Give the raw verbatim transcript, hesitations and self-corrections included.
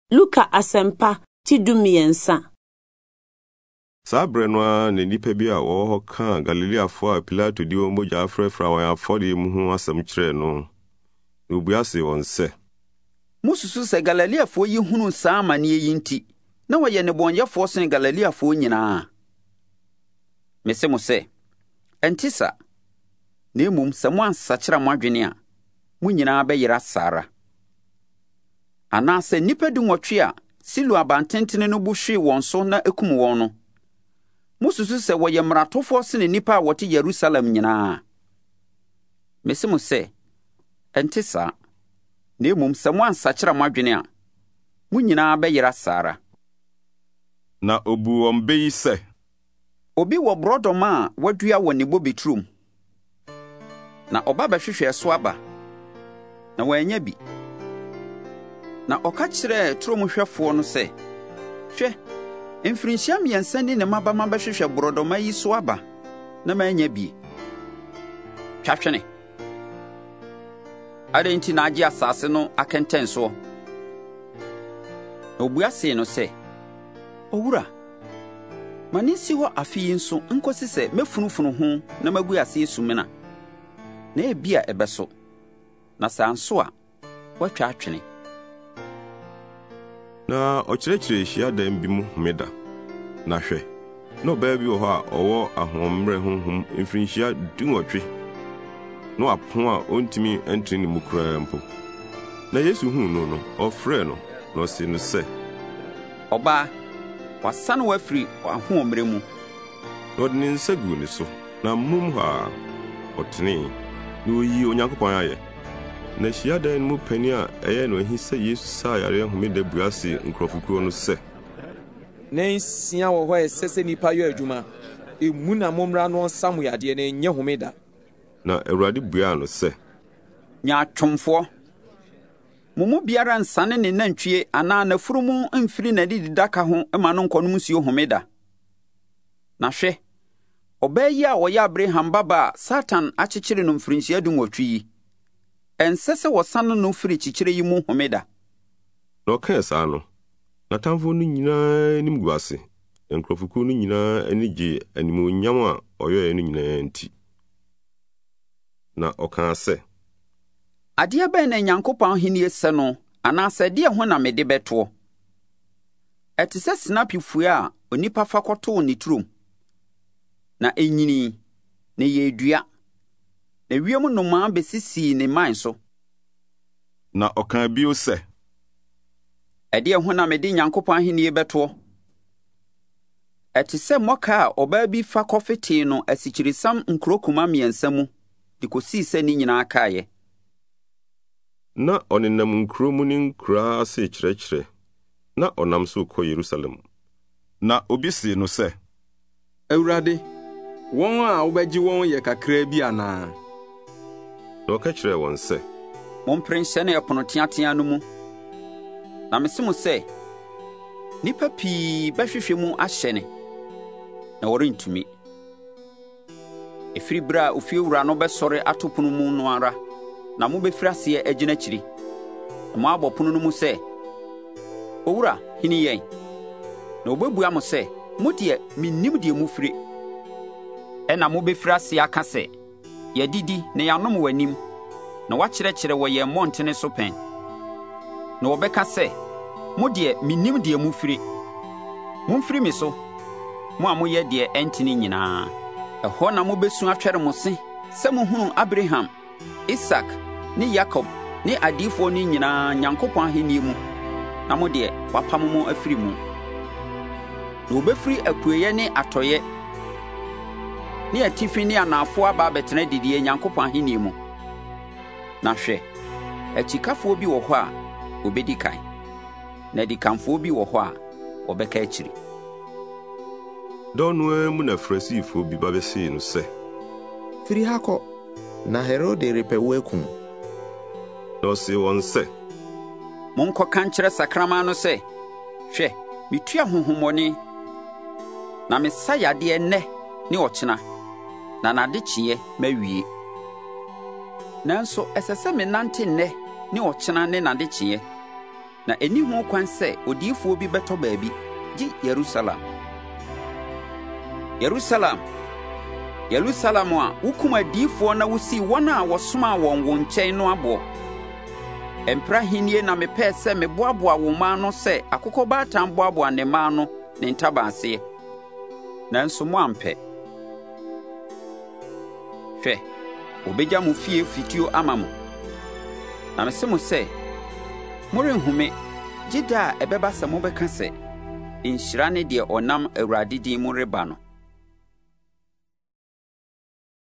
Luka Asempa Tidumiensa. Sabre no ne nipa bi a wo ho ka Galileafo a Pilato di o moja afrefra wan afode mu ho asem kire no. Obuase won se. Mususu se Galileafo yi hunu saa amane yi nti na woye ne bonyefo sen Galileafo nyina. Mese mo se entisa na emum se mo ansakira mo adwene a mo nyina be yira sara. Ana se nipa du nwotwe a silu abantentene no buhwe won so na ekum won no. Mususu se woye mratofo sene nipa a wote Yerusalem nyina. Mese mo se entisa na emum se mo ansakira mo adwene a mo nyina be yira sara. Na obu won beyi se obi wo brodoma a wadua wo ne bobetrum na oba ba hwehwe so aba na wanya bi na oka kire tromhwefo no se hwe mfrinhyia miensa ni ne mabama ba hwehwe brodoma yi so aba na manya bi twahwene adenti na agi asase no akenten so obuase no se owura mani si ho afi nso nkosi se mefunufunu ho na magu ase esumena na ebia ebeso na sanso a watwa atwene na okyerɛkyerɛ hia dan bi mu homeda na hwɛ na ɔbaa bi wɔ hɔ a ɔwɔ ahommerɛ honhom mfirinhyia dunwɔtwe na apon a ontimi entri ne mu koraa mpo na Yesu hu no no ɔfrɛ no na ɔse no sɛ ɔbaa wasane wafiri ahommerɛ mu na ɔde ne nsa gu ne so na mmom hɔ a ɔtene na oyi Onyankopɔn ayɛ na hia dan mu pani a ɛyɛ no ahi sɛ Yesu saa yare homeda buase nkrɔfokuo no sɛ na nsia wɔ hɔ ɛsɛ sɛ nipa yɔ adwuma emu na momra no nsam yade na nyɛ homeda na Awurade bua no sɛ nya atwomfo mumu biara nsane ne nantwie ana na furumu mfiri na didi daka ho ema no nkɔnom nsuo homeda na hwɛ ɔbaa yi a ɔyɛ Abraham baba Satan akyekyere no mfirinhyia du nwɔtwe yi ɛnsɛ sɛ wɔsane no firi kyekyere yi mu homeda na ɔka saa no na tamfo no nyinaa nim gu ase nkrɔfokuo no nyinaa ani gye animonyam a ɔyɔɛ no nyinaa nti na ɔka sɛ adeɛ bɛn na Nyankopɔn ahenni sɛ no anaasɛ deɛ ho na mede bɛtoɔ ɛte sɛ sinapifue a onipa fa kɔtoo ne turom na enyini na yɛdua na wiem nnomaa besisi ne man so na ɔka bio sɛ ɛdeɛ ho na mede Nyankopɔn ahenni bɛtoɔ ɛte sɛ mmɔka a ɔbaa bi fa kɔfetee no asikyiresam nkurokuma mmiɛnsa mu de kosii sɛ ne nyinaa kaeɛ na ɔnenam nkuro mu ne nkuraa ase kyerɛkyerɛ na ɔnam so kɔ Yerusalem na obi si no sɛ Awurade wɔn a wobɛgye wɔn yɛ kakraa bi anaa na ɔka kyerɛ wɔn sɛ mompere nhyɛ ne ɛpono teatea no mu na mese mo sɛ nipa pii bɛhwehwɛ mu ahyɛ ne na wɔrentumi ɛfiri bere a ofiewura no bɛsɔre ato pono mu no ara na mobɛfiri aseɛ agyina akyiri na mo abɔ pono no mu sɛ owura hini yɛn na obɛbua mo sɛ mo deɛ minnim deɛ mu firi ɛna mobɛfiri aseɛ aka sɛ yɛdidi na yɛanom w'anim na wakyerɛkyerɛ wɔ yɛn mmɔntene so pɛn na wɔbɛka sɛ mo deɛ minnim deɛ mu firi momfiri me so mo a moyɛ deɛ ɛntene nyinaa ɛhɔ na mobɛsu atwɛre mo se sɛ mohunu Abraham Isak ne Yakob ne adiyifoɔ no nyinaa Nyankopɔn ahenni mu na mo deɛ wapam mo afiri mu na wɔbɛfiri apueyɛ ne atɔyɛ ne atifi ne anaafo aba abɛtena didie Nyankopɔn ahenni mu na hwɛ akyikafoɔ bi wɔ hɔ a obɛdi kan na adikanfoɔ bi wɔ hɔ a wɔbɛka akyiri dɔnnoa mu na Farisifoɔ bi ba bɛsee no sɛ firi ha kɔ na Herode repɛ wo akum na ɔse wɔn sɛ monkɔka nkyerɛ sakraman no sɛ hwɛ metua honhommɔne na mesa yadeɛ nnɛ ne ɔkyena na nade kyeɛ mawie nanso ɛsɛ sɛ menante nnɛ ne ɔkyena ne nade kyeɛ na ɛni ho kwan sɛ odiyifoɔ bi bɛtɔ baabi gye Yerusalem. Yerusalem, Yerusalem a wokum adiyifoɔ na wosii wɔn a wɔsomaa wɔn wo nkyɛn no aboɔ. Ɛmpra hinnie na mepɛɛ sɛ meboaboa wo mma no sɛ akokɔbaatan boaboa ne mma no ne ntabaaseɛ. Nanso mo ampɛ. Hwɛ, obegya mo fie fituo ama mo. Na mese mo sɛ, morenhume gye da a ɛbɛba sɛ mobɛka sɛ, nhyira ne deɛ ɔnam Awurade din mu reba no.